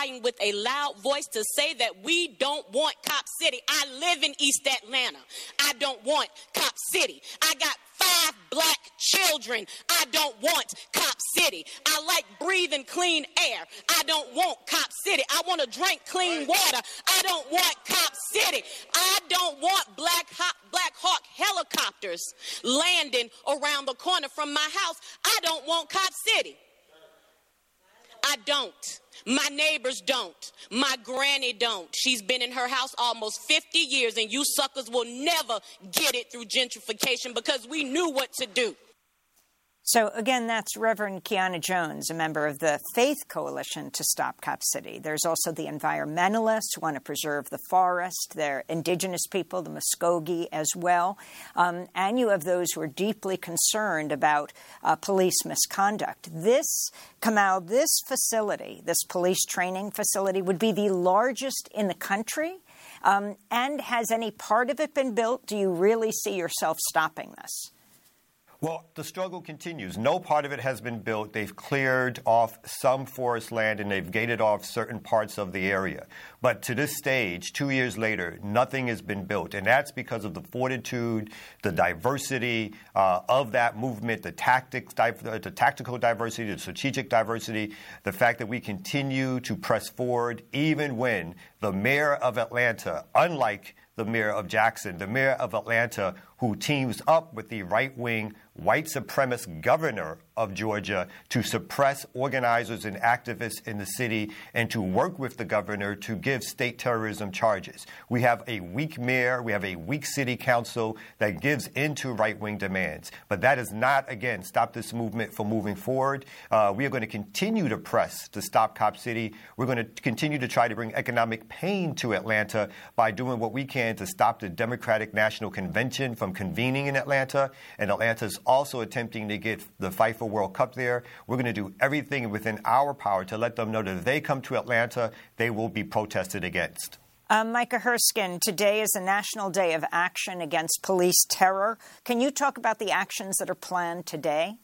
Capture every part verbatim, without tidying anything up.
with a loud voice to say that we don't want Cop City. I live in East Atlanta. I don't want Cop City. I got five black children. I don't want Cop City. I like breathing clean air. I don't want Cop City. I want to drink clean water. I don't want Cop City. I don't want Black Hawk, Black Hawk helicopters landing around the corner from my house. I don't want Cop City. I don't. My neighbors don't. My granny don't. She's been in her house almost fifty years, and you suckers will never get it through gentrification because we knew what to do. So, again, that's Reverend Kiana Jones, a member of the Faith Coalition to Stop Cop City. There's also the environmentalists who want to preserve the forest. There are indigenous people, the Muskogee as well. Um, and you have those who are deeply concerned about uh, police misconduct. This, Kamau, this facility, this police training facility, would be the largest in the country. Um, and has any part of it been built? Do you really see yourself stopping this? Well, the struggle continues. No part of it has been built. They've cleared off some forest land and they've gated off certain parts of the area. But to this stage, two years later, nothing has been built. And that's because of the fortitude, the diversity uh, of that movement, the tactics, the tactical diversity, the strategic diversity, the fact that we continue to press forward even when the mayor of Atlanta, unlike the mayor of Jackson, the mayor of Atlanta, who teams up with the right-wing white supremacist governor of Georgia to suppress organizers and activists in the city and to work with the governor to give state terrorism charges. We have a weak mayor, we have a weak city council that gives into right-wing demands. But that does not, again, stop this movement from moving forward. Uh, we are going to continue to press to stop Cop City. We're going to continue to try to bring economic pain to Atlanta by doing what we can to stop the Democratic National Convention from convening in Atlanta. And Atlanta's also attempting to get the FIFA World Cup there. We're going to do everything within our power to let them know that if they come to Atlanta, they will be protested against. Uh, Micah Herskin, today is a national day of action against police terror. Can you talk about the actions that are planned today?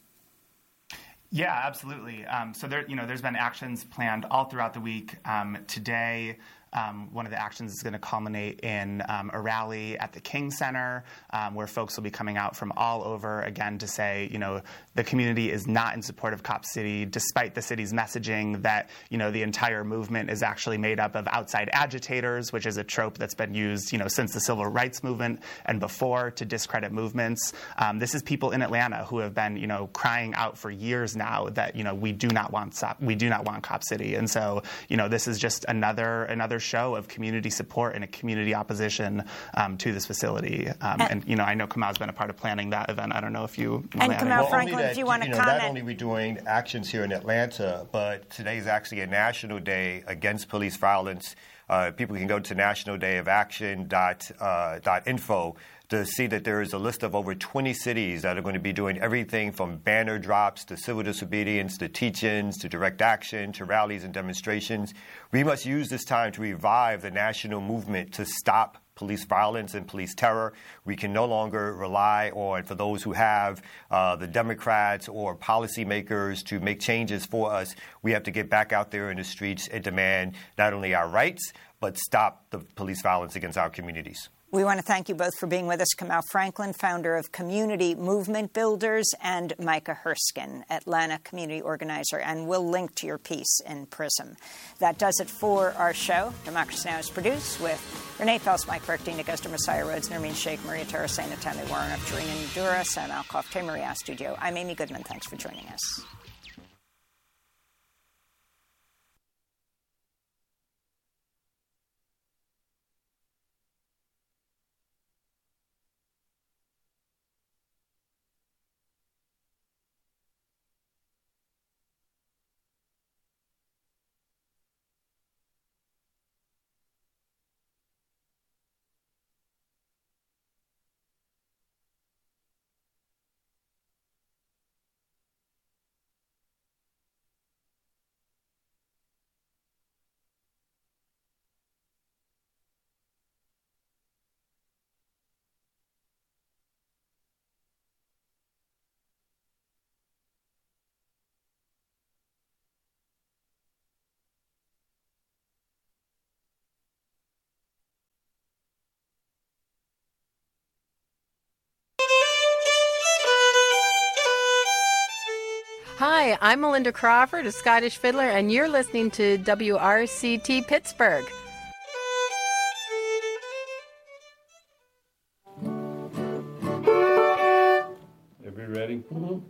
Yeah, absolutely. Um, so there, you know, there's been actions planned all throughout the week. Um, today, Um, one of the actions is going to culminate in um, a rally at the King Center, um, where folks will be coming out from all over, again, to say, you know, the community is not in support of Cop City, despite the city's messaging that, you know, the entire movement is actually made up of outside agitators, which is a trope that's been used, you know, since the civil rights movement and before to discredit movements. Um, this is people in Atlanta who have been, you know, crying out for years now that, you know, we do not want stop, we do not want Cop City. And so, you know, this is just another another show of community support and a community opposition um, to this facility. Um, and, you know, I know Kamau's been a part of planning that event. I don't know if you want and to add Kamau anything. Franklin, well, that, do you want to you know, comment? Not only are we doing actions here in Atlanta, but today is actually a national day against police violence. Uh, people can go to national day of action dot info to see that there is a list of over twenty cities that are going to be doing everything from banner drops to civil disobedience to teach-ins to direct action to rallies and demonstrations. We must use this time to revive the national movement to stop police violence and police terror. We can no longer rely on, for those who have uh, the Democrats or policymakers to make changes for us. We have to get back out there in the streets and demand not only our rights, but stop the police violence against our communities. We want to thank you both for being with us. Kamau Franklin, founder of Community Movement Builders, and Micah Herskin, Atlanta community organizer. And we'll link to your piece in Prism. That does it for our show. Democracy Now! Is produced with Renee Felsz, Mike Burke, Dina Gester, Messiah Rhodes, Nermeen Sheikh, Maria Tarasena, Tammy Warren, Tarina Ndura, Sam Alcoff, Tay Maria Studio. I'm Amy Goodman. Thanks for joining us. Hi, I'm Melinda Crawford, a Scottish fiddler, and you're listening to W R C T Pittsburgh. Everybody ready? Mm-hmm.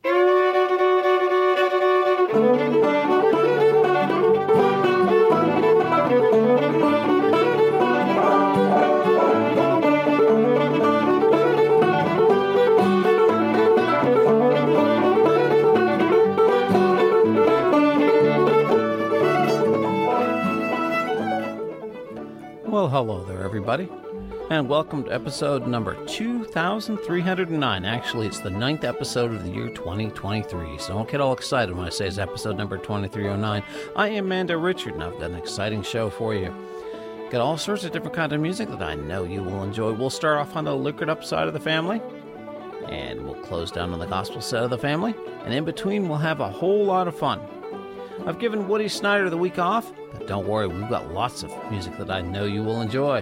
Well, hello there, everybody, and welcome to episode number two thousand three hundred nine. Actually, it's the ninth episode of the year twenty twenty-three, so don't get all excited when I say it's episode number twenty-three oh nine. I am Amanda Richard, and I've got an exciting show for you. Got all sorts of different kinds of music that I know you will enjoy. We'll start off on the liquored up side of the family, and we'll close down on the gospel side of the family, and in between we'll have a whole lot of fun. I've given Woody Snyder the week off, but don't worry, we've got lots of music that I know you will enjoy.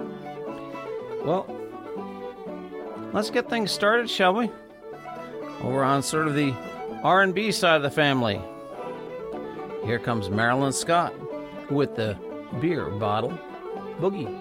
Well, let's get things started, shall we? Over on sort of the R and B side of the family. Here comes Marilyn Scott with the Beer Bottle Boogie.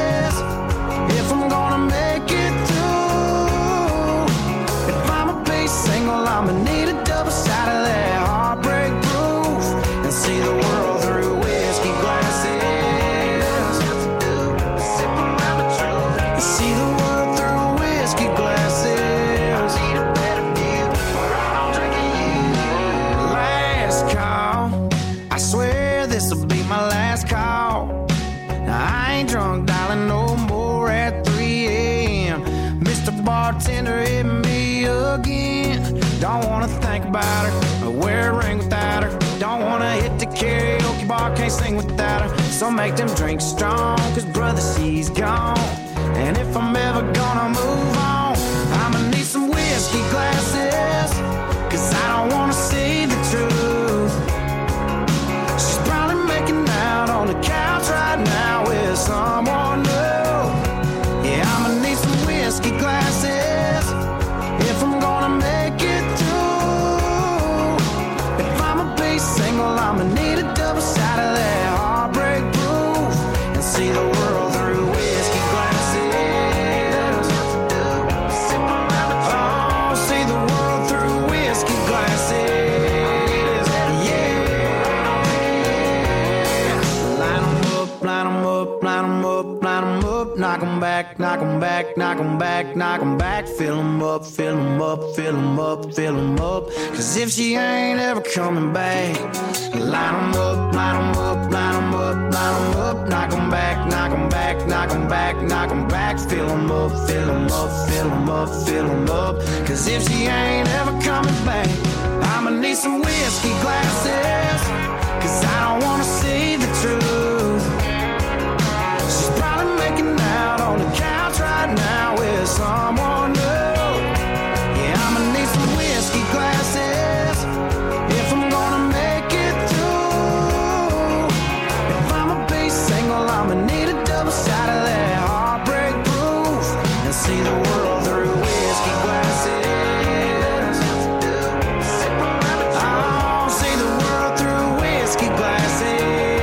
If I'm gonna make it through, if I'm a piece without her, or wear a ring without her. Don't wanna hit the karaoke bar, can't sing without her. So make them drinks strong, cause brother, she's gone. And if I'm ever gonna move on, I'ma need some whiskey glasses, cause I don't wanna see the truth. She's probably making out on the couch right now with someone new. Yeah, I'ma need some whiskey glasses if I'm gonna make it through. If I'ma be single, I'ma need a double shot of that heartbreak proof and see the world through whiskey glasses. Oh, see the world through whiskey glasses. Yeah. Line 'em up, line 'em up, line 'em up, line 'em up. Knock 'em back, knock 'em back, knock 'em back, knock 'em back. Fill 'em up, fill 'em up, fill 'em up, fill 'em up. Cause if she ain't ever coming back, line 'em up, line 'em up, line 'em up, line 'em up. Knock 'em back, knock 'em back, knock 'em back, knock 'em back. Fill 'em up, fill 'em up, fill 'em up, fill 'em up. Cause if she ain't ever coming back, I'ma need some whiskey glasses, cause I don't wanna see the truth. She's probably making out on the couch right now with someone new. Yeah, I'ma need some whiskey glasses if I'm gonna make it through. If I'ma be single, I'ma need a double shot of that heartbreak proof and see the world through whiskey glasses. Oh, see the world through whiskey glasses.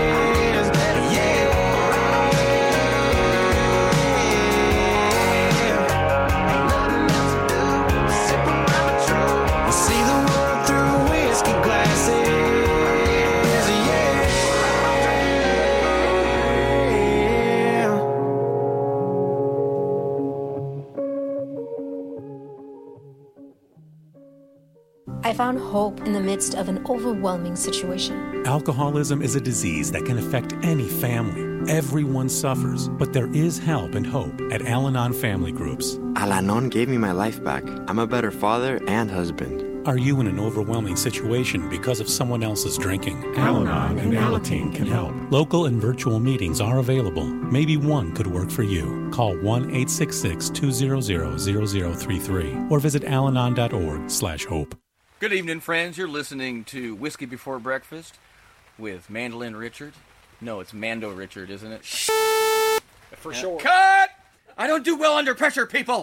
I found hope in the midst of an overwhelming situation. Alcoholism is a disease that can affect any family. Everyone suffers, but there is help and hope at Al-Anon Family Groups. Al-Anon gave me my life back. I'm a better father and husband. Are you in an overwhelming situation because of someone else's drinking? Al-Anon and Alateen can help. Local and virtual meetings are available. Maybe one could work for you. Call one eight six six, two hundred, zero zero three three or visit alanon dot org slash hope. Good evening, friends. You're listening to Whiskey Before Breakfast with Mandolin Richard. No, it's Mando Richard, isn't it? For sure. Cut! I don't do well under pressure, people.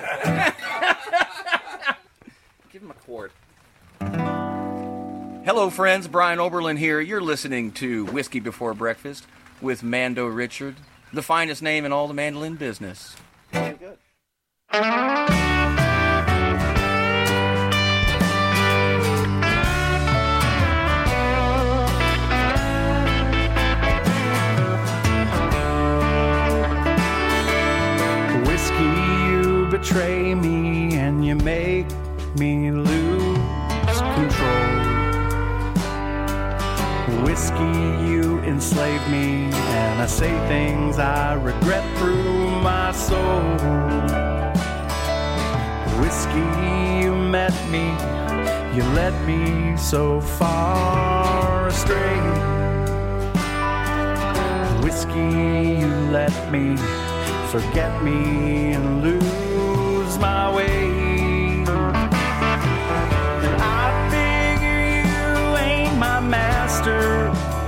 Give him a quart. Hello, friends. Brian Oberlin here. You're listening to Whiskey Before Breakfast with Mando Richard, the finest name in all the mandolin business. Very good. Betray me and you make me lose control. Whiskey, you enslave me and I say things I regret through my soul. Whiskey, you met me, you led me so far astray. Whiskey, you let me forget me and lose my way. I figure you ain't my master,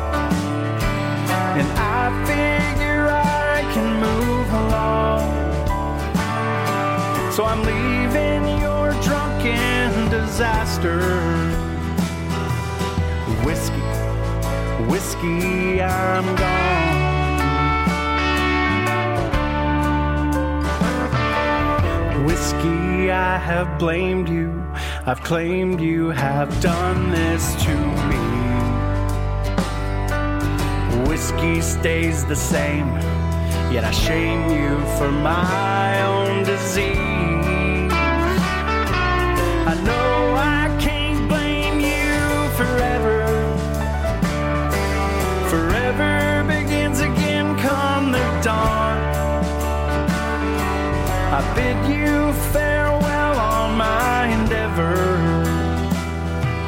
and I figure I can move along. So I'm leaving your drunken disaster. Whiskey, whiskey, I'm gone. Whiskey, I have blamed you, I've claimed you have done this to me. Whiskey stays the same, yet I shame you for my own disease. I know I can't blame you forever. Forever begins again come the dawn. I bid you farewell on my endeavor.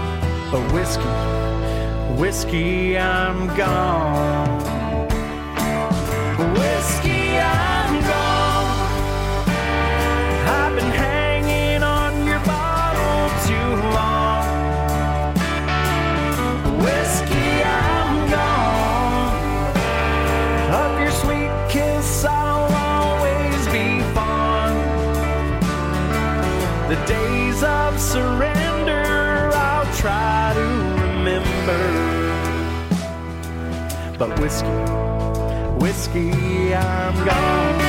whiskey, whiskey, I'm gone. Whiskey, I'm gone. I've been hanging on your bottle too long. Whiskey, I'm gone. Of your sweet kiss I'll always be fond. The days of surrender I'll try to remember. But whiskey, whiskey, I'm gone.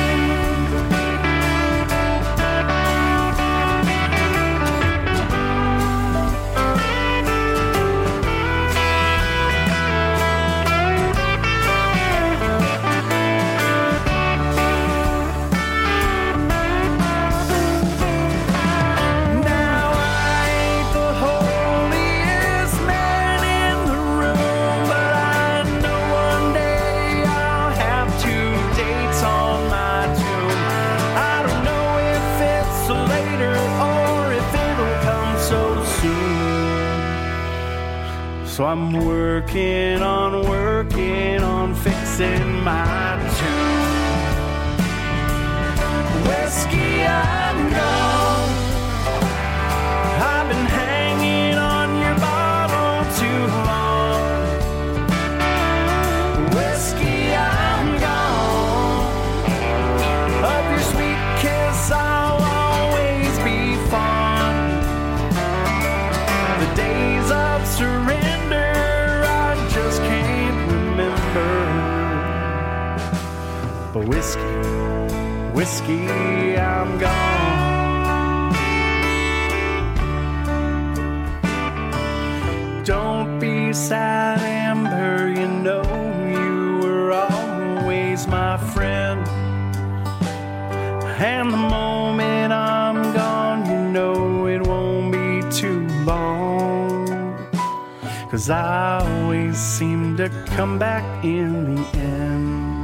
So I'm working on, working on fixing my tune. Whiskey, I'm gone. I've been hanging on your bottle too long. Whiskey, I'm gone. Of your sweet kiss I'll always be fond. The days of surrender but whiskey, whiskey, I'm gone. Don't be sad, Amber, you know you were always my friend. And the moment I'm gone, you know it won't be too long. 'Cause I always seem to come back in the end.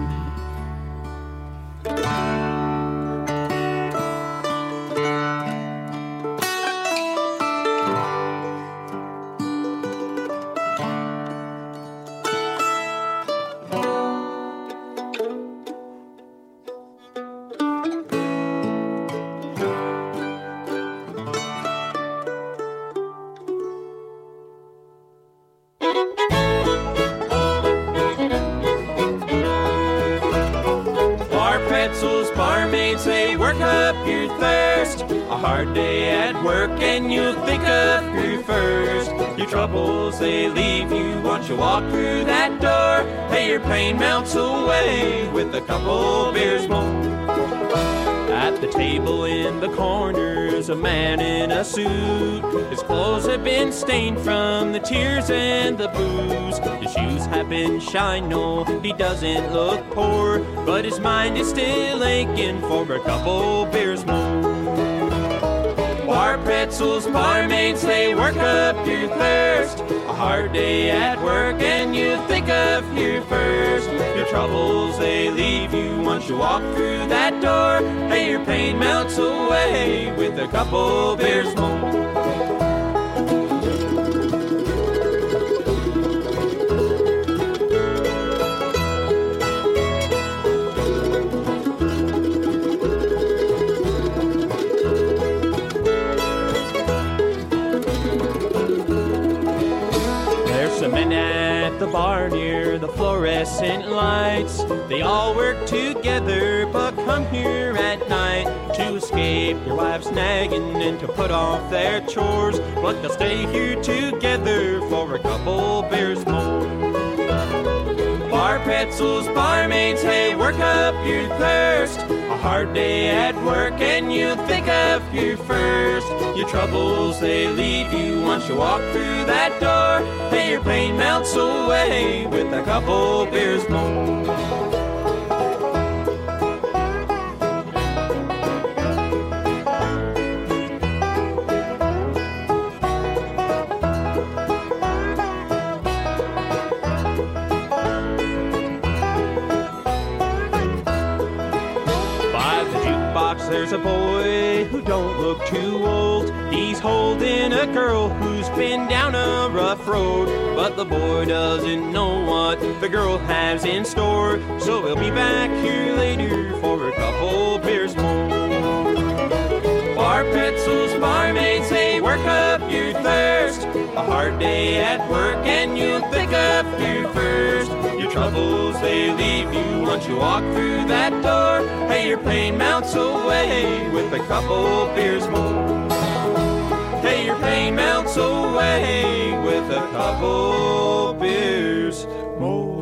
They work up your thirst. A hard day at work and you think of your first. Your troubles, they leave you once you walk through that door. Hey, your pain melts away with a couple beers more. At the table in the corner's a man in a suit. His clothes have been stained from the tears and the booze. His shoes have been shined, no, he doesn't look poor, but his mind is still aching for a couple beers more. Bar pretzels, barmaids, they work up your thirst. A hard day at work and you think of your first. Your troubles, they leave you once you walk through that door. Hey, your pain melts away with a couple beers more. At the bar near the fluorescent lights, they all work together but come here at night to escape your wife's nagging and to put off their chores, but they'll stay here together for a couple beers more. Bar pretzels, barmaids, hey, work up your thirst. A hard day at work and you think of your first. Your troubles, they leave you once you walk through that door. Hey, your pain melts away with a couple beers more. there's a boy who don't look too old. He's holding a girl who's been down a rough road. But the boy doesn't know what the girl has in store. So he'll be back here later for a couple beers more. Bar pretzels, barmaids, they work up your thirst. A hard day at work and you'll pick up your first. Your troubles, they leave you once you walk through that door. Hey, your pain melts away with a couple beers more. Hey, your pain melts away with a couple beers more.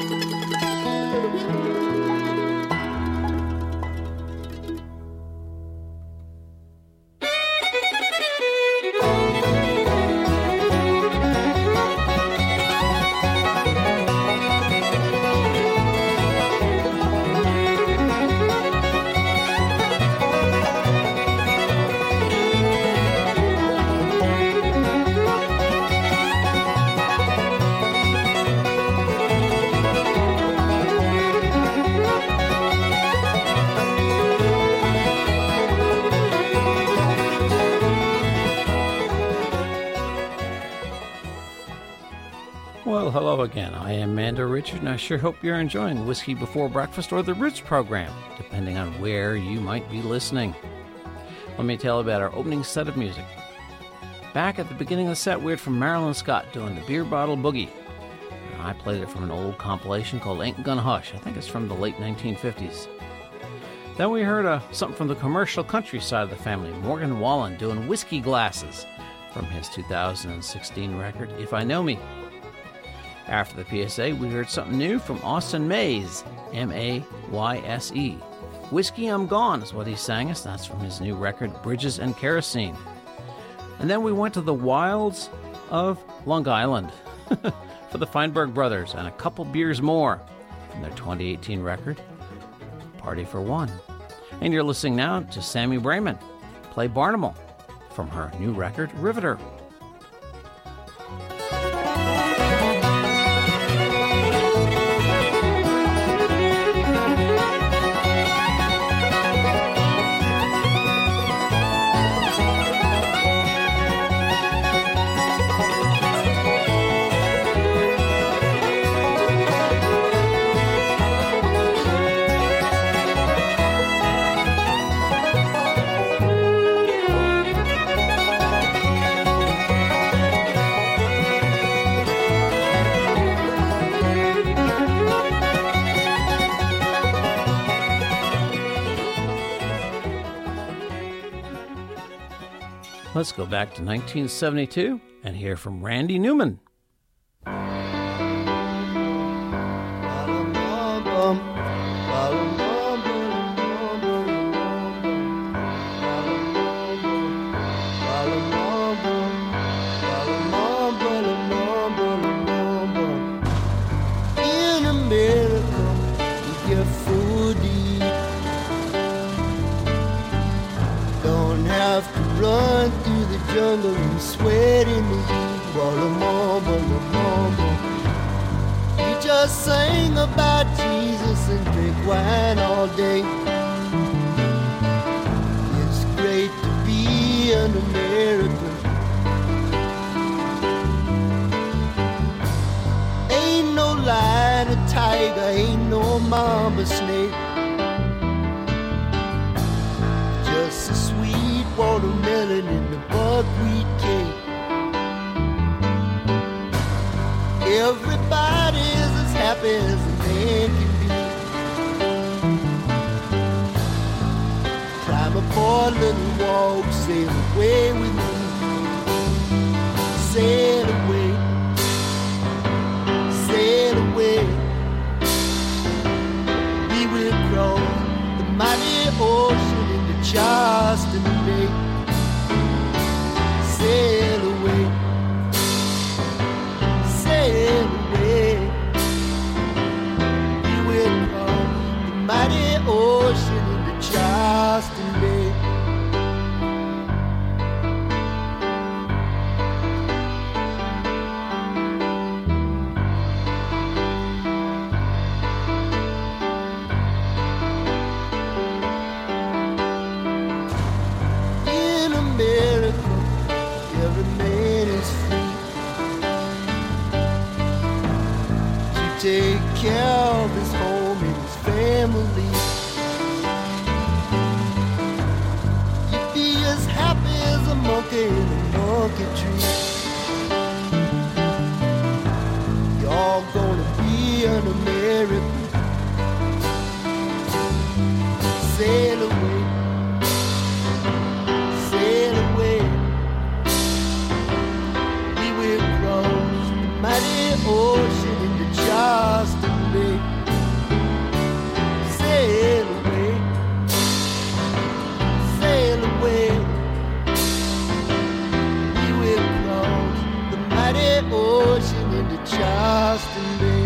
Well, hello again. I am Mando Richard, and I sure hope you're enjoying Whiskey Before Breakfast or the Roots program, depending on where you might be listening. Let me tell you about our opening set of music. Back at the beginning of the set, we heard from Marilyn Scott doing the Beer Bottle Boogie. I played it from an old compilation called Ain't Gonna Hush. I think it's from the late nineteen fifties. Then we heard uh, something from the commercial country side of the family, Morgan Wallen doing Whiskey Glasses from his two thousand sixteen record, If I Know Me. After the P S A, we heard something new from Austin Mays, M A Y S E. Whiskey I'm Gone is what he sang us. That's from his new record, Bridges and Kerosene. And then we went to the wilds of Long Island for the Feinberg Brothers and a couple beers more from their twenty eighteen record, Party for One. And you're listening now to Sammy Brayman play Barnimal from her new record, Riveter. Let's go back to nineteen seventy-two and hear from Randy Newman. In America, you get food to eat. Don't have to run through the jungle and sweat in the heat. Walla mamba, la mamba. You just sing about Jesus and drink wine all day. It's great to be an American. Ain't no lion or tiger, ain't no mamba snake. Just a sweet watermelon in the buckwheat cake. Everybody is as happy as a man can be. Climb aboard a little walk, sail away with me. Sail away, sail away. We will cross the mighty ocean into Charleston Bay. Sail away, sail away. We will cross the mighty ocean into Charleston Bay. was free to take care of his home and his family. You'd be as happy as a monkey in a monkey tree. You're all gonna be an American. Sail away, sail away. We will cross the mighty ocean into Charleston Bay. Sail away, sail away. We will cross the mighty ocean into Charleston Bay.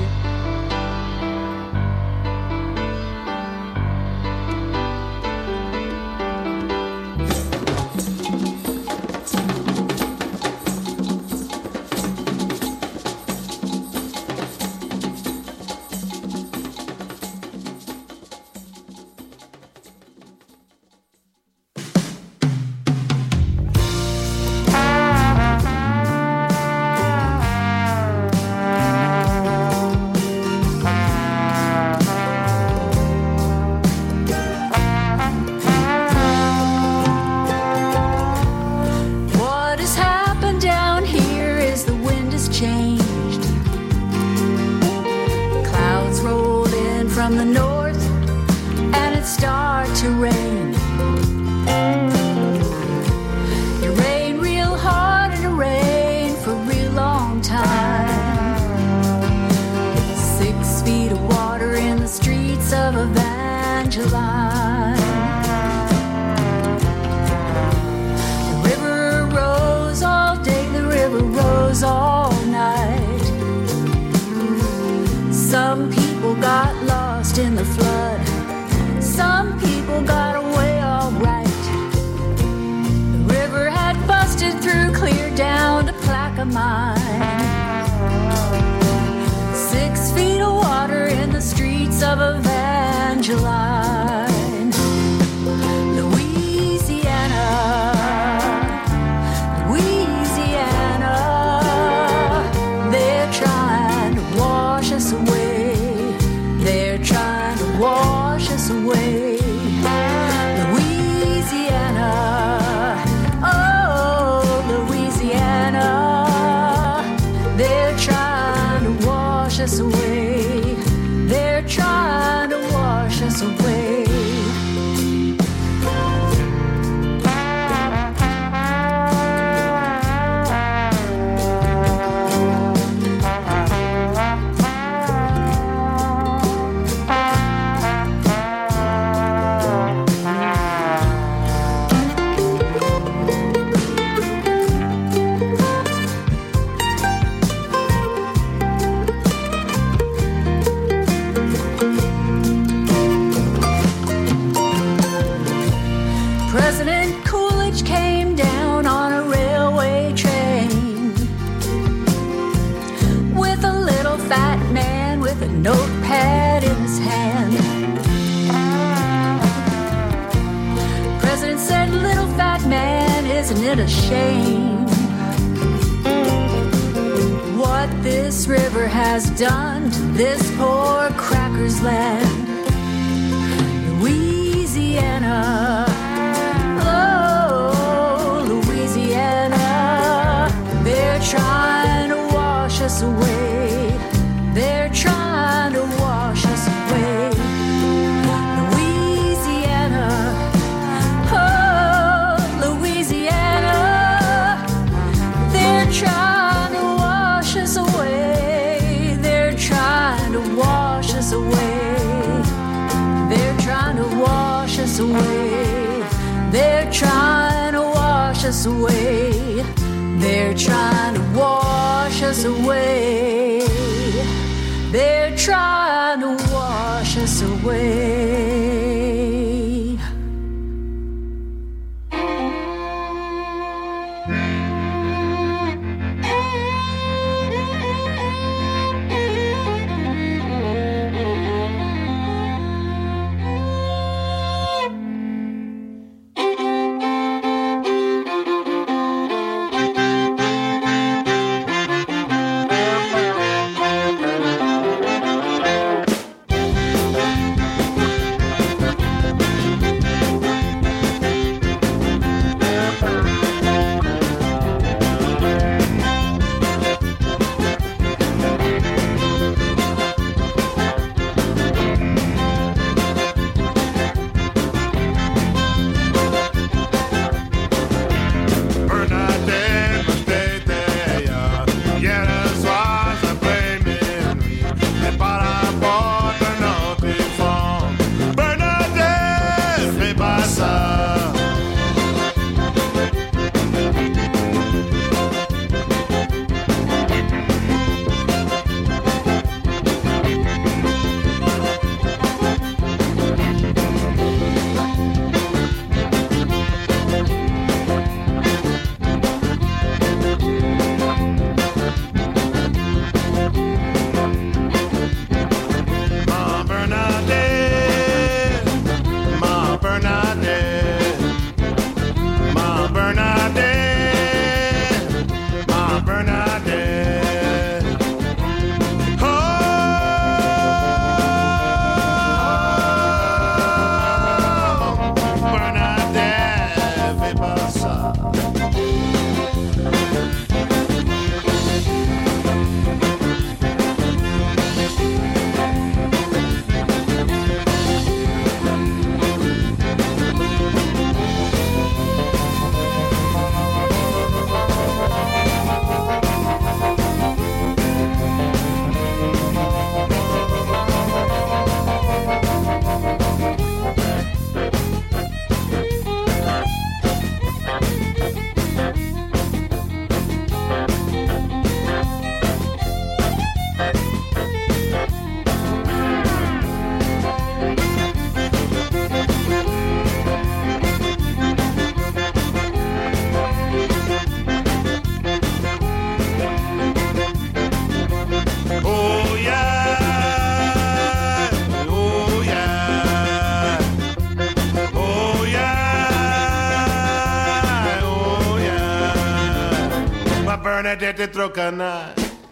Bernadette Trocana.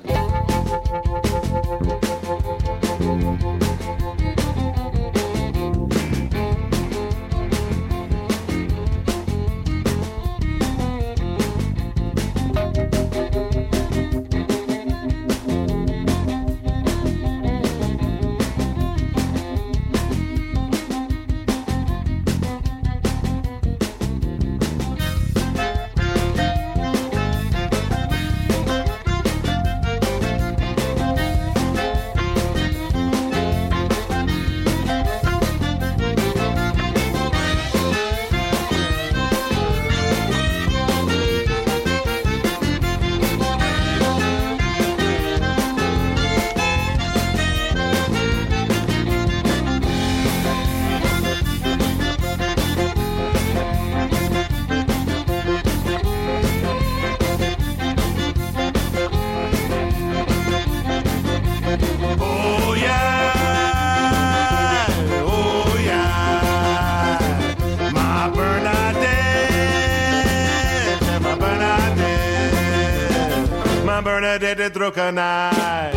Bernadette Trocana.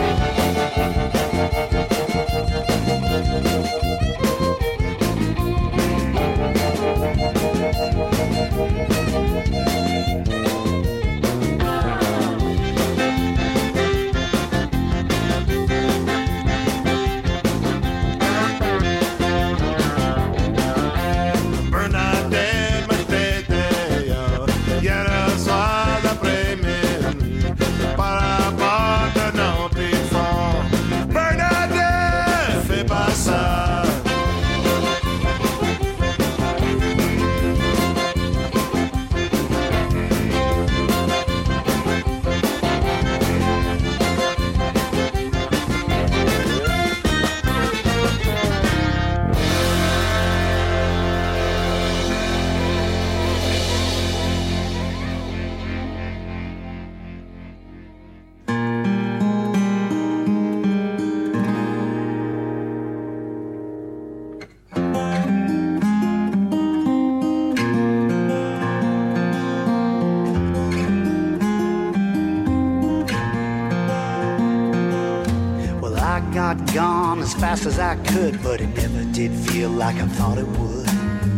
Gone as fast as I could, but it never did feel like I thought it would.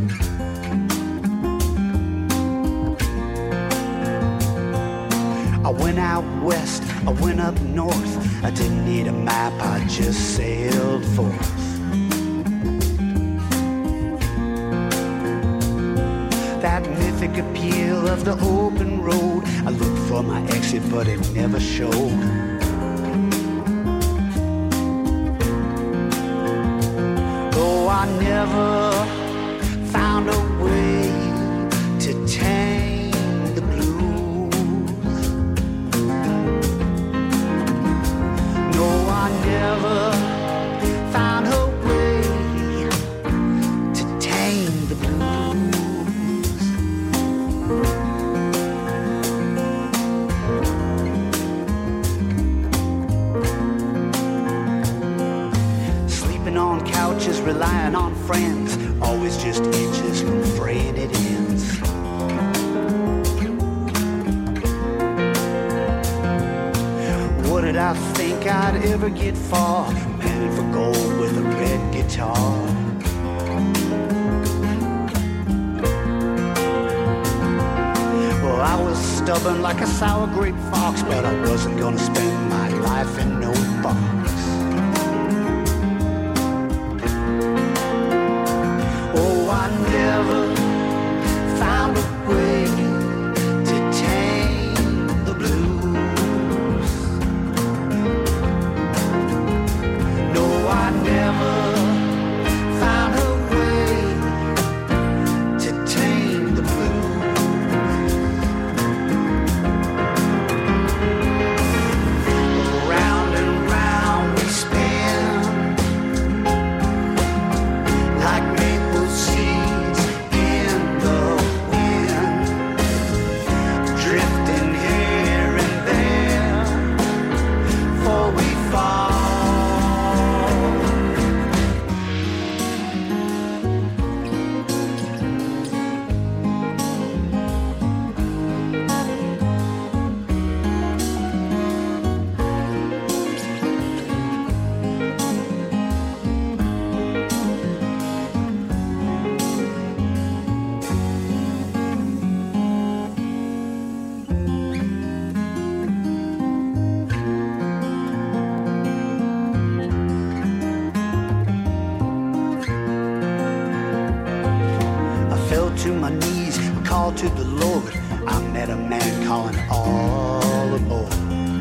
I went out west, I went up north. I didn't need a map, I just sailed forth. That mythic appeal of the open road. I looked for my exit, but it never showed. I never found a way to tame the blues. No, I never found a way to tame the blues. Sleeping on couches, relying on friends, always just inches from fraying it ends. What did I think I'd ever get far, panning for gold with a red guitar? Well, I was stubborn like a sour grape fox, but I wasn't gonna spend my life in no box. I never found a way to tame the blues. No, I never found a way to tame the blues. Round and round to my knees, a call to the Lord. I met a man calling all aboard.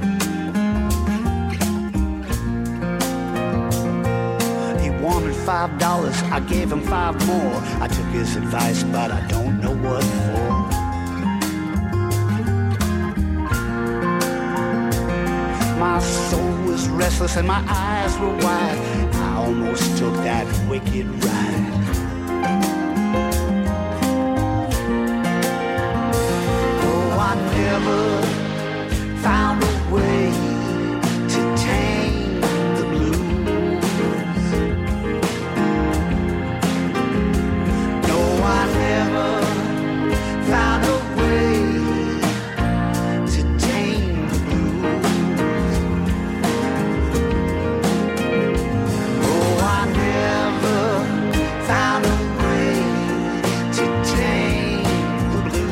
He wanted five dollars, I gave him five more. I took his advice, but I don't know what for. My soul was restless and my eyes were wide. I almost took that wicked ride. Oh, I never found a way to tame the blues. No, I never found a way to tame the blues. Oh, I never found a way to tame the blues.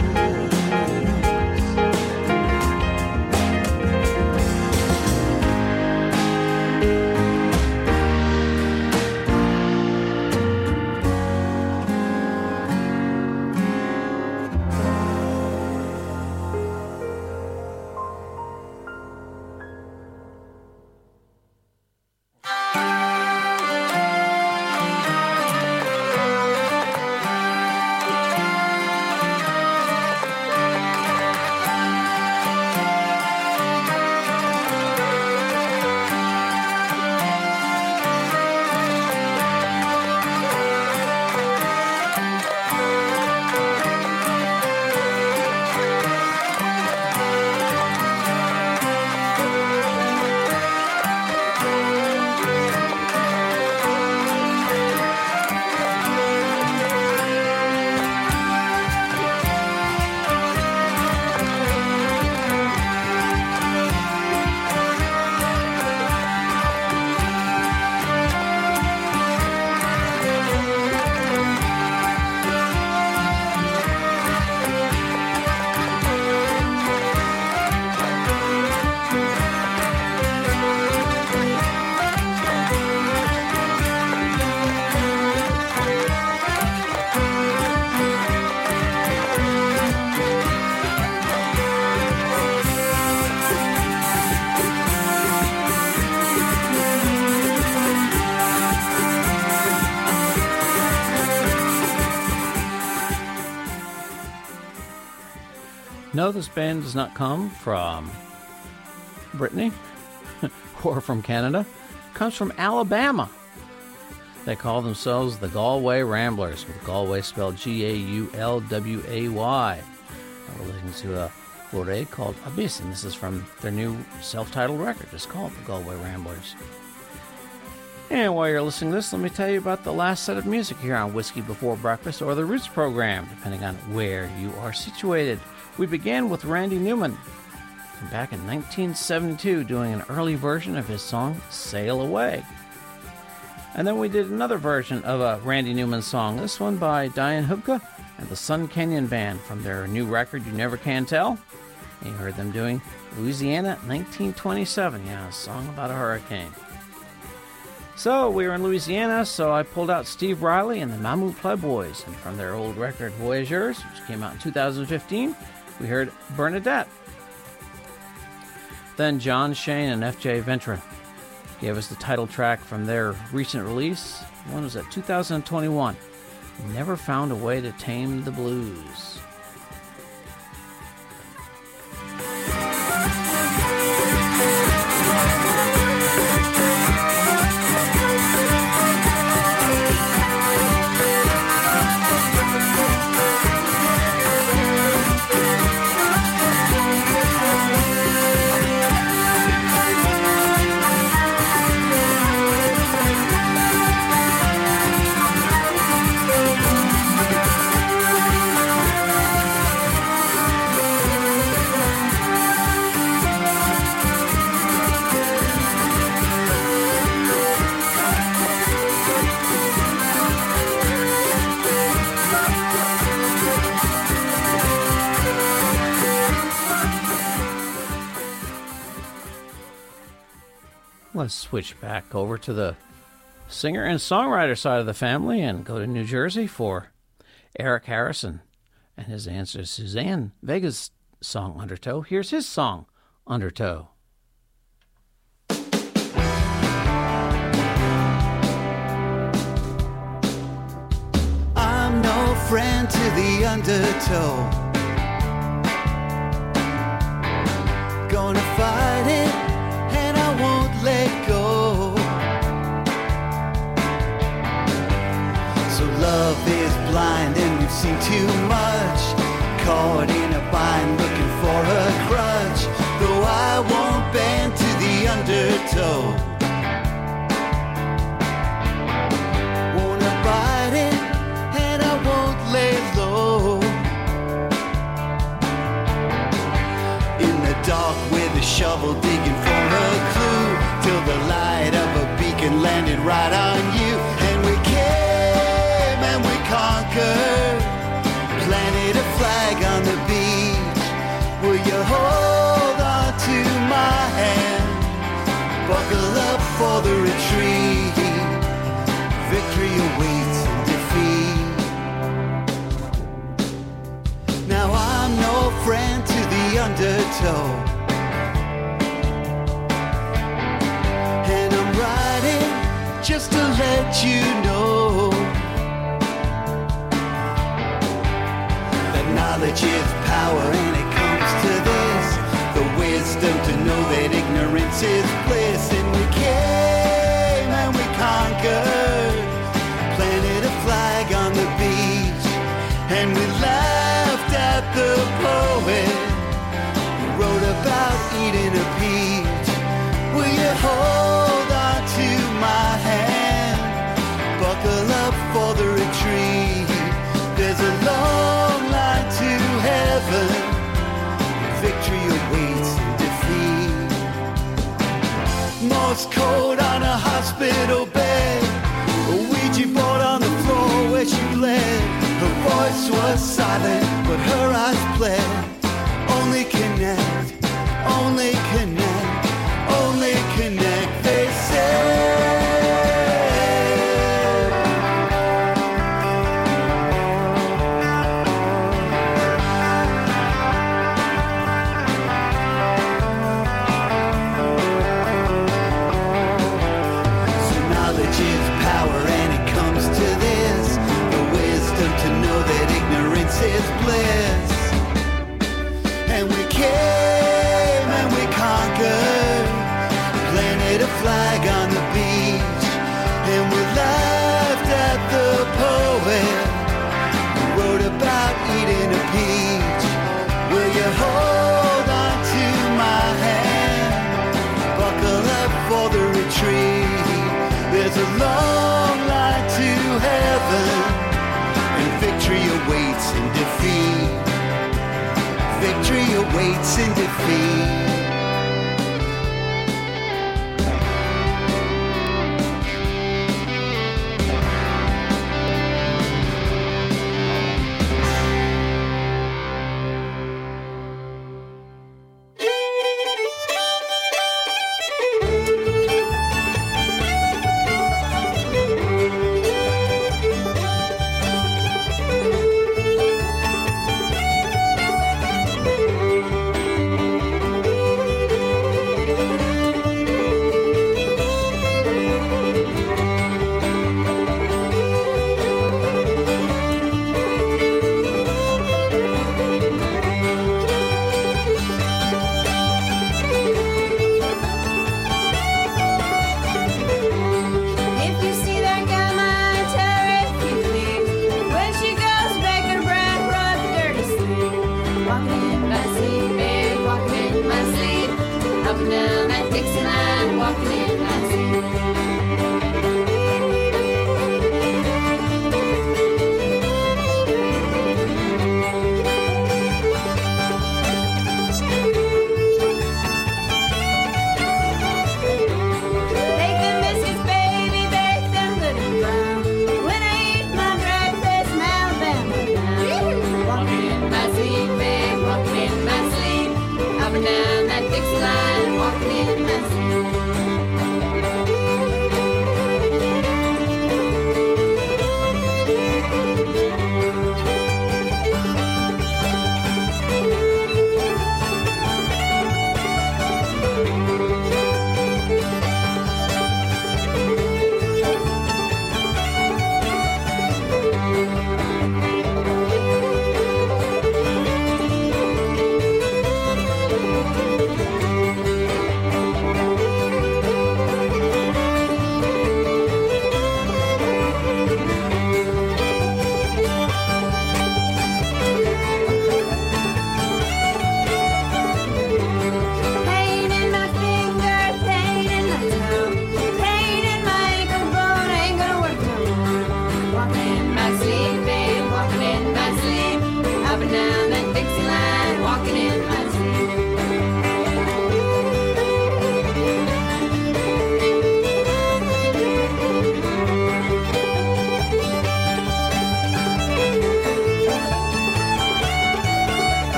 No, this band does not come from Brittany or from Canada. It comes from Alabama. They call themselves the Galway Ramblers, with Galway spelled G A U L W A Y. We're listening to a Florida called Abyss, and this is from their new self-titled record. It's called the Galway Ramblers. And while you're listening to this, let me tell you about the last set of music here on Whiskey Before Breakfast, or the Roots program, depending on where you are situated. We began with Randy Newman, back in nineteen seventy-two, doing an early version of his song, Sail Away. And then we did another version of a Randy Newman song, this one by Diane Hubka and the Sun Canyon Band from their new record, You Never Can Tell. And you heard them doing Louisiana, nineteen twenty-seven, yeah, a song about a hurricane. So we were in Louisiana, so I pulled out Steve Riley and the Mamou Playboys, and from their old record, Voyageurs, which came out in two thousand fifteen, we heard Bernadette. Then John Shane and F J Ventura gave us the title track from their recent release. One was at two thousand twenty-one, Never Found a Way to Tame the Blues. Let's switch back over to the singer and songwriter side of the family and go to New Jersey for Eric Harrison. And his answer is Suzanne Vega's song Undertow. Here's his song Undertow. I'm no friend to the undertow. Gonna fight it and I won't let go. So love is blind and we've seen too much. Caught in a bind looking for a crutch. Though I won't bend to the undertow. Wanna bite it and I won't lay low. In the dark with a shovel digging for a clue, till the light of a beacon landed right on you. And we came and we conquered, planted a flag on the beach. Will you hold on to my hand? Buckle up for the retreat. Victory awaits in defeat. Now I'm no friend to the undertow, and I'm riding just to let you know that knowledge is power, and it comes to this, the wisdom to know that ignorance is bliss. And we came and we conquered, planted a flag on the beach, and we laughed at the poet who wrote about eating a peach. Will you hold on to my hand? Buckle up for the retreat. There's a long line to heaven. Victory awaits in defeat. Morse code on a hospital bed, a Ouija board on the floor where she bled. Her voice was silent, but her eyes bled. Only connect, only connect, only connect, they say. Is bliss. And we came and we conquered, planted a flag on the beach, and we laughed at the poet who wrote about eating a peach. Will you hold on to my hand? Buckle up for the retreat. There's a long line to heaven, and victory awaits in defeat. Victory awaits in defeat.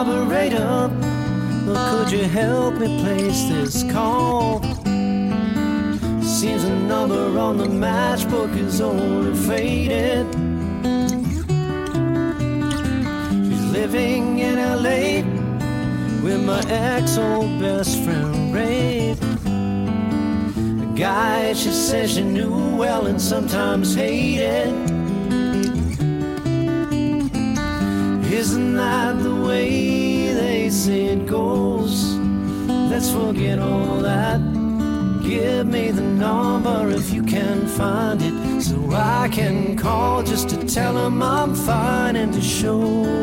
Operator, could you help me place this call? Seems the number on the matchbook is only faded. She's living in L A with my ex-old best friend Ray. A guy she says she knew well and sometimes hated. Isn't that the way they say it goes? Let's forget all that. Give me the number if you can find it, so I can call just to tell him I'm fine and to show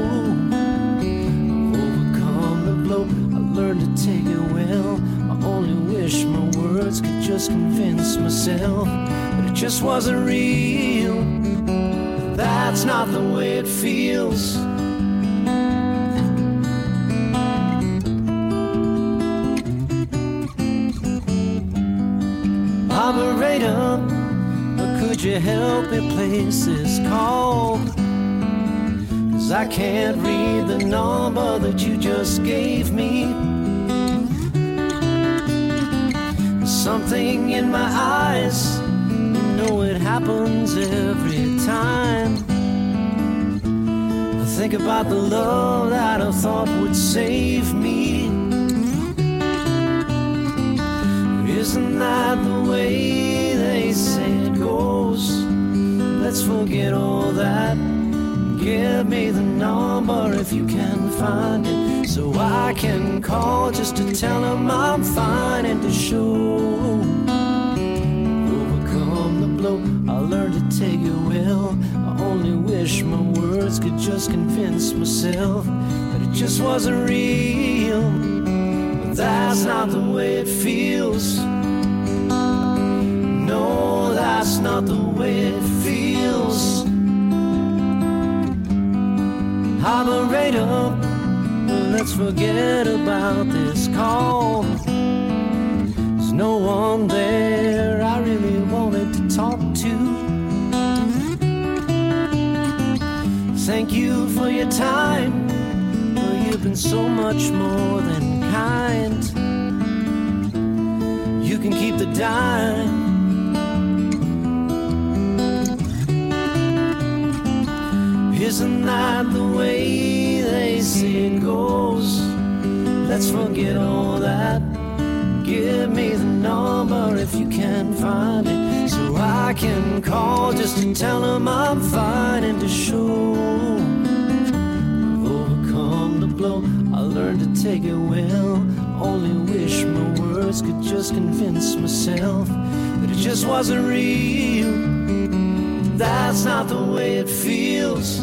I've overcome the blow. I learned to take it well. I only wish my words could just convince myself that it just wasn't real. That's not the way it feels. Operator, could you help me place this call? 'Cause I can't read the number that you just gave me. Something in my eyes, you know it happens every time. I think about the love that I thought would save me. Isn't that the way they say it goes? Let's forget all that. Give me the number if you can find it, so I can call just to tell them I'm fine and to show overcome the blow. I learned to take it well. I only wish my words could just convince myself that it just wasn't real. But that's not the way it feels. No, that's not the way it feels. Operator, let's forget about this call. There's no one there I really wanted to talk to. Thank you for your time. Well, you've been so much more than kind. You can keep the dime. Isn't that the way they say it goes? Let's forget all that. Give me the number if you can find it, so I can call just to tell them I'm fine and to show I've overcome the blow. I learned to take it well. Only wish my words could just convince myself that it just wasn't real. That's not the way it feels.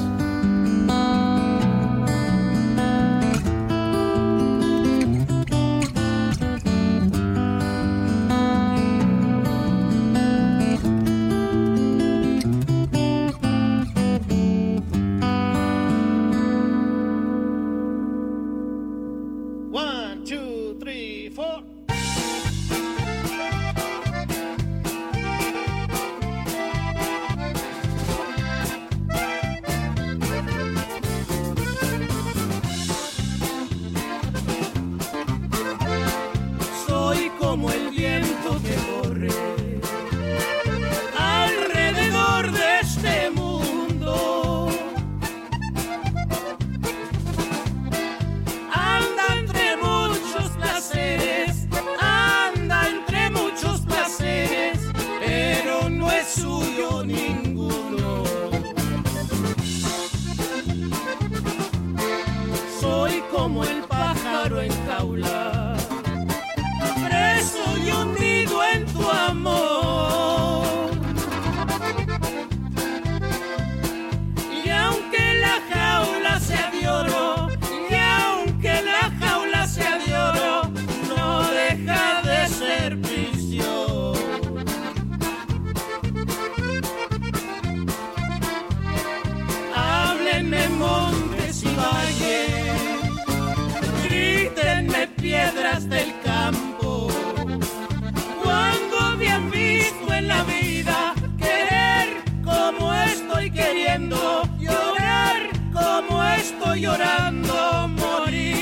Piedras del campo, cuando habían visto en la vida querer como estoy queriendo, llorar como estoy llorando, morir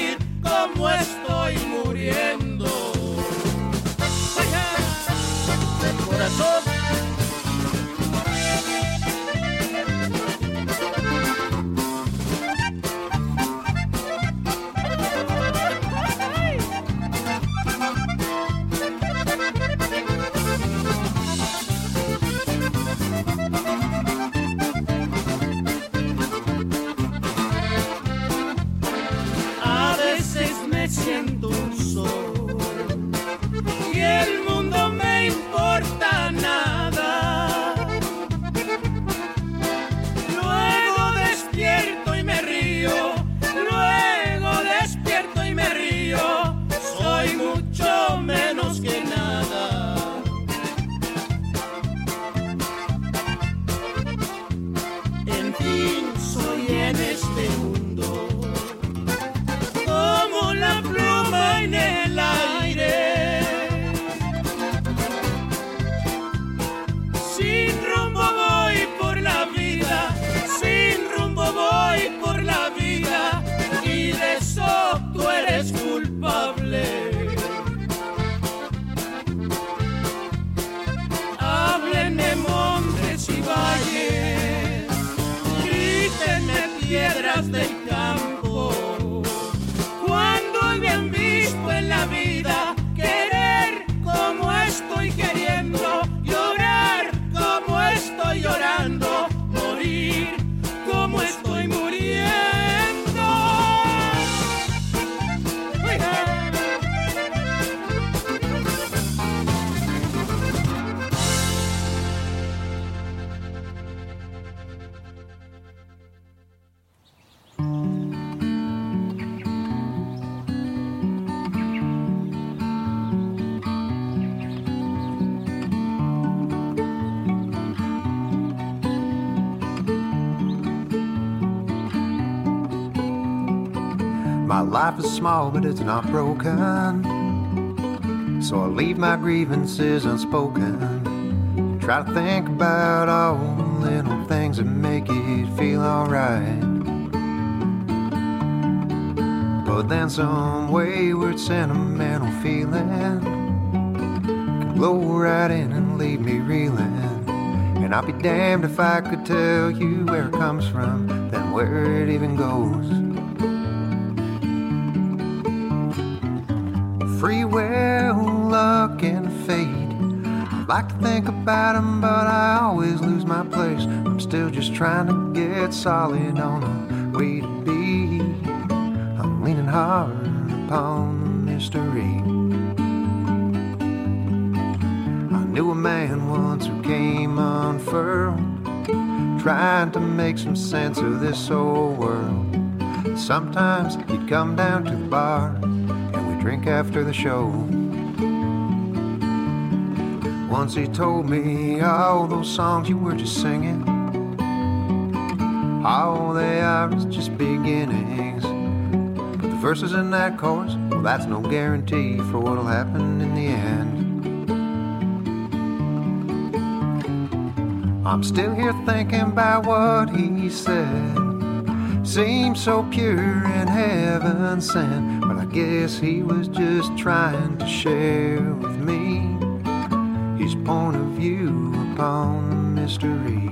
estoy muriendo. El corazón. Siento un sol y el mundo me importa nada. Luego despierto y me río, luego despierto y me río. Soy mucho menos que nada. En fin, soy en este mundo como la pluma en el aire. Sin rumbo voy por la vida, sin rumbo voy por la vida, y de eso tú eres culpable. Háblenme montes y valles, grítenme piedras del campo. Cuando habían visto en la vida querer como estoy queriendo, llorar como estoy llorando, morir como estoy muriendo. My life is small, but it's not broken. So I leave my grievances unspoken. Try to think about all the little things that make it feel alright. But then some wayward sentimental feeling can blow right in and leave me reeling. And I'll be damned if I could tell you where it comes from, then where it even goes. Free will, luck, and fate. I like to think about 'em, but I always lose my place. I'm still just trying to get solid on a way to be. I'm leaning hard upon the mystery. I knew a man once who came unfurled, trying to make some sense of this old world. Sometimes he'd come down to the bar, drink after the show. Once he told me all those songs you were just singing, all they are is just beginnings. But the verses in that chorus, well, that's no guarantee for what'll happen in the end. I'm still here thinking about what he said. Seems so pure and heaven sent, but I guess he was just trying to share with me his point of view upon the mystery.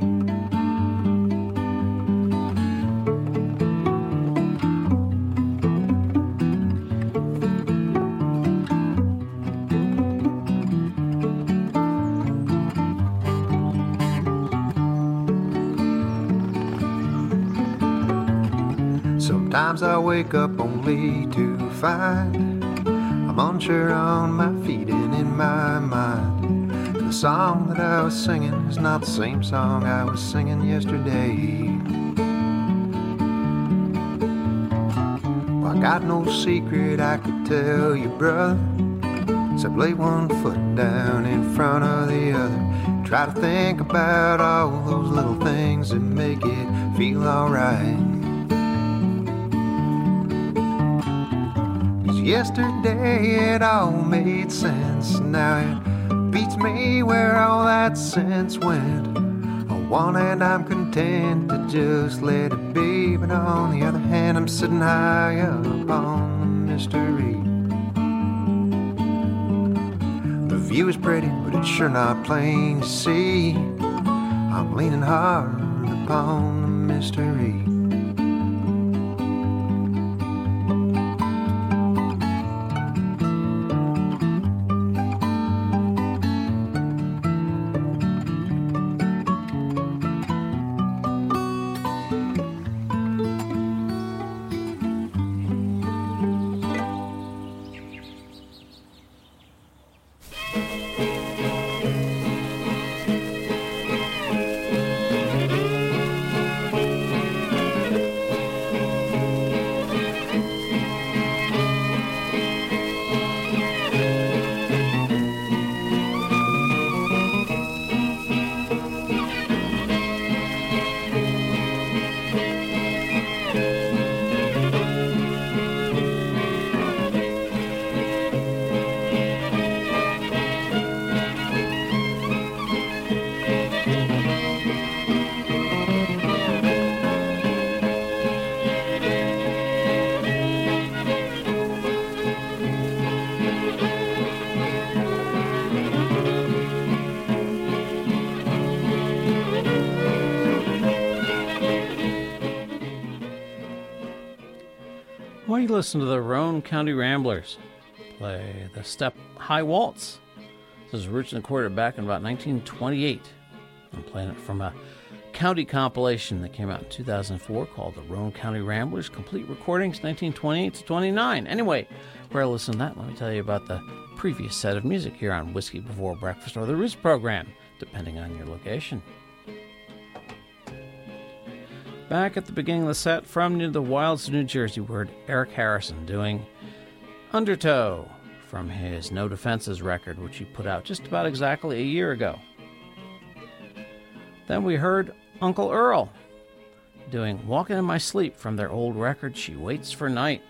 Sometimes I wake up only to find I'm unsure on my feet and in my mind. The song that I was singing is not the same song I was singing yesterday. Well, I got no secret I could tell you, brother, so lay one foot down in front of the other. Try to think about all those little things that make it feel alright. Yesterday it all made sense. Now it beats me where all that sense went. On one hand I'm content to just let it be, but on the other hand I'm sitting high up on the mystery. The view is pretty, but it's sure not plain to see. I'm leaning hard upon the mystery. Why do you listen to the Roane County Ramblers play the Step High Waltz? This was originally recorded back in about nineteen twenty-eight. I'm playing it from a county compilation that came out in two thousand four called the Roane County Ramblers Complete Recordings nineteen twenty-eight to twenty-nine. Anyway, where I listen to that, let me tell you about the previous set of music here on Whiskey Before Breakfast or the Roots program, depending on your location. Back at the beginning of the set, from near the wilds of New Jersey, we heard Eric Harrison doing Undertow from his No Defenses record, which he put out just about exactly a year ago. Then we heard Uncle Earl doing Walking in My Sleep from their old record, She Waits for Night.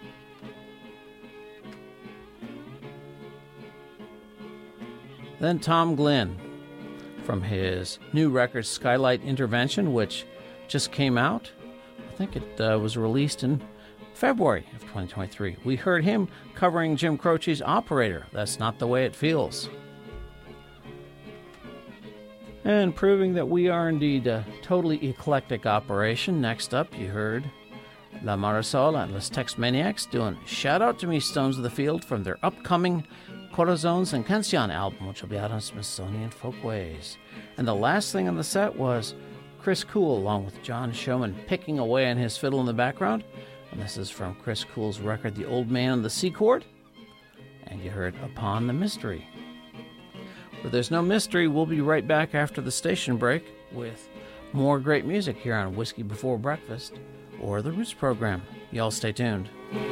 Then Tom Glynn from his new record, Skylight Intervention, which just came out. I think it uh, was released in February of twenty twenty-three. We heard him covering Jim Croce's Operator, That's Not the Way It Feels. And proving that we are indeed a totally eclectic operation, next up you heard La Marisol and Los Tex Maniacs doing Shout Out to Me, Stones of the Field from their upcoming Corazones and Cancion album, which will be out on Smithsonian Folkways. And the last thing on the set was Chris Cool, along with John Showman, picking away on his fiddle in the background. And this is from Chris Cool's record, The Old Man and the Sea Chord. And you heard Upon the Mystery. But there's no mystery. We'll be right back after the station break with more great music here on Whiskey Before Breakfast or the Roots program. Y'all stay tuned.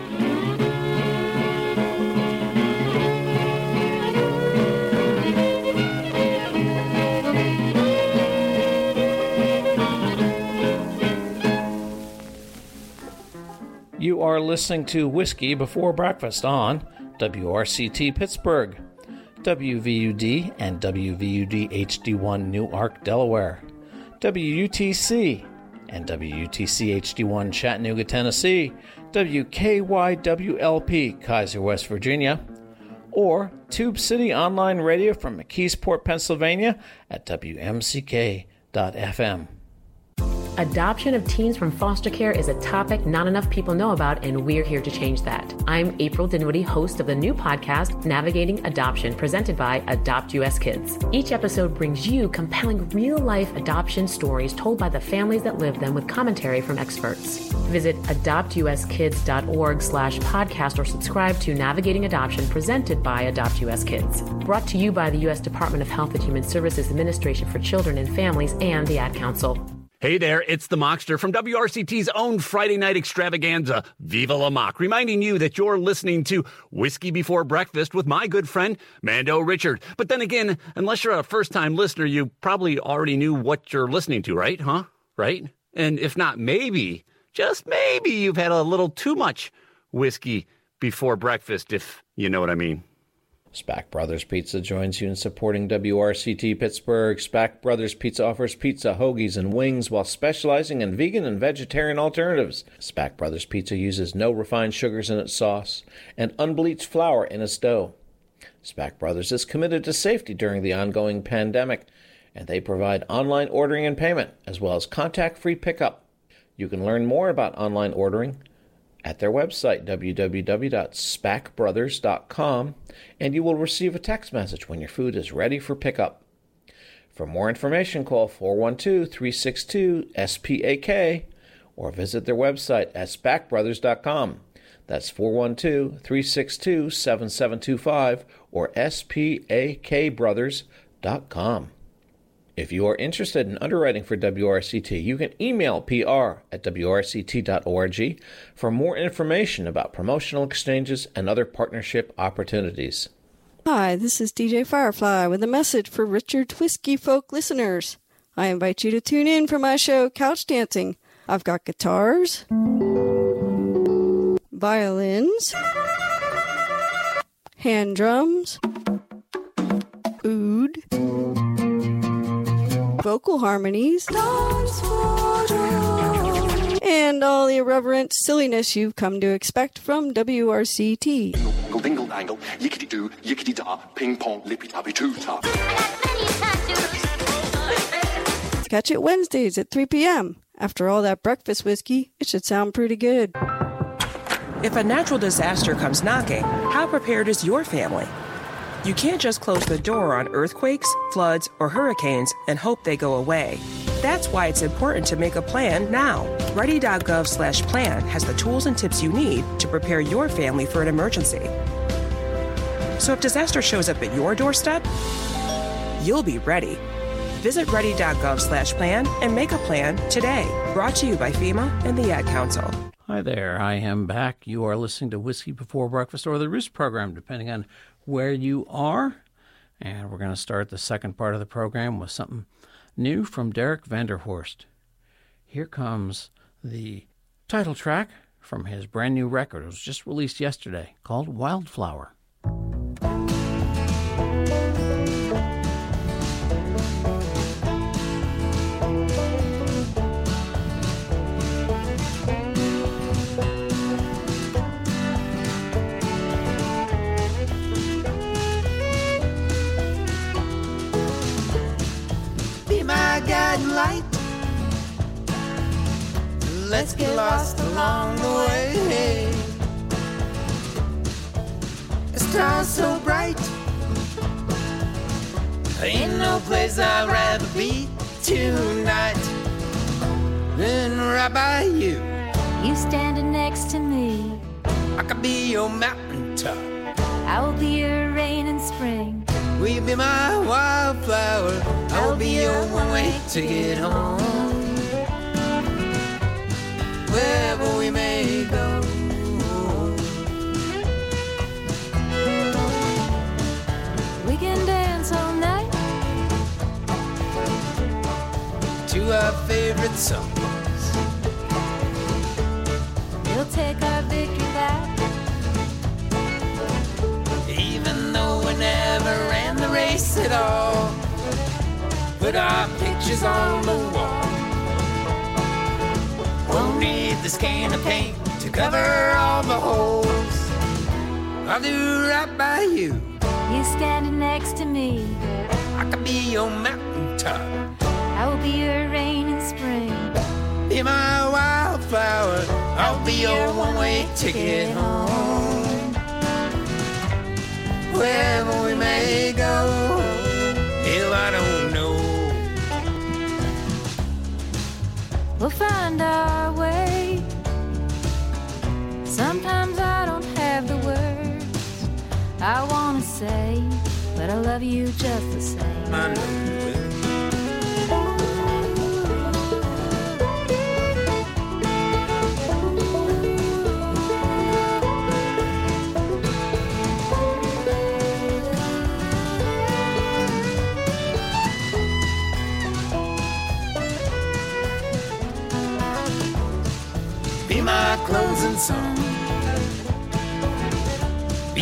You are listening to Whiskey Before Breakfast on W R C T Pittsburgh, W V U D and W V U D H D one Newark, Delaware, W U T C and W U T C H D one Chattanooga, Tennessee, W K Y W L P Kaiser, West Virginia, or Tube City Online Radio from McKeesport, Pennsylvania at W M C K dot F M. Adoption of teens from foster care is a topic not enough people know about, and we're here to change that. I'm April Dinwiddie, host of the new podcast, Navigating Adoption, presented by Adopt U S Kids. Each episode brings you compelling real-life adoption stories told by the families that live them with commentary from experts. Visit adopt u s kids dot org slash podcast or subscribe to Navigating Adoption, presented by Adopt U S Kids. Brought to you by the U S Department of Health and Human Services Administration for Children and Families and the Ad Council. Hey there, it's the Mockster from W R C T's own Friday night extravaganza, Viva La Mock, reminding you that you're listening to Whiskey Before Breakfast with my good friend, Mando Richard. But then again, unless you're a first-time listener, you probably already knew what you're listening to, right? Huh? Right? And if not, maybe, just maybe, you've had a little too much whiskey before breakfast, if you know what I mean. Spack Brothers Pizza joins you in supporting W R C T Pittsburgh. Spack Brothers Pizza offers pizza, hoagies, and wings while specializing in vegan and vegetarian alternatives. Spack Brothers Pizza uses no refined sugars in its sauce and unbleached flour in its dough. Spack Brothers is committed to safety during the ongoing pandemic, and they provide online ordering and payment, as well as contact-free pickup. You can learn more about online ordering at their website, w w w dot spack brothers dot com, and you will receive a text message when your food is ready for pickup. For more information, call four one two, three six two, S P A K or visit their website at spack brothers dot com. That's four one two, three six two, seven seven two five or S P A K brothers dot com. If you are interested in underwriting for W R C T, you can email P R at W R C T dot org for more information about promotional exchanges and other partnership opportunities. Hi, this is D J Firefly with a message for Richard Whiskey Folk listeners. I invite you to tune in for my show, Couch Dancing. I've got guitars, violins, hand drums, oud, vocal harmonies, and all the irreverent silliness you've come to expect from W R C T. Dingle, dingle, dangle, yickety doo, yickety da, ping pong, lippy tappy too top. Catch it Wednesdays at three p.m. After all that breakfast whiskey, it should sound pretty good. If a natural disaster comes knocking, how prepared is your family? You can't just close the door on earthquakes, floods, or hurricanes and hope they go away. That's why it's important to make a plan now. Ready dot gov slash plan has the tools and tips you need to prepare your family for an emergency. So if disaster shows up at your doorstep, you'll be ready. Visit ready dot gov slash plan and make a plan today. Brought to you by FEMA and the Ad Council. Hi there, I am back. You are listening to Whiskey Before Breakfast or the Roost program, depending on where you are. And we're going to start the second part of the program with something new from Derek Vanderhorst. Here comes the title track from his brand new record. It was just released yesterday, called Wildflower. Guiding light. Let's get lost along the way. The stars so bright. Ain't no place I'd rather be tonight than right by you. You standing next to me. I could be your mountaintop. I will be your rain in spring. Will you be my wildflower? I will be your one-way ticket home. Wherever we may go. We can dance all night to our favorite songs. We'll take our victory back. Even though we never ran the race at all, put our pictures on the wall. Won't need this can of paint to cover all the holes. I'll do right by you. You standing next to me. I could be your mountaintop. I will be your rain in spring. Be my wildflower. I'll be your one-way ticket home. Wherever we may go, hell, I don't know. We'll find our way. Sometimes I don't have the words I want to say, but I love you just the same. I know you will. Be my closing song.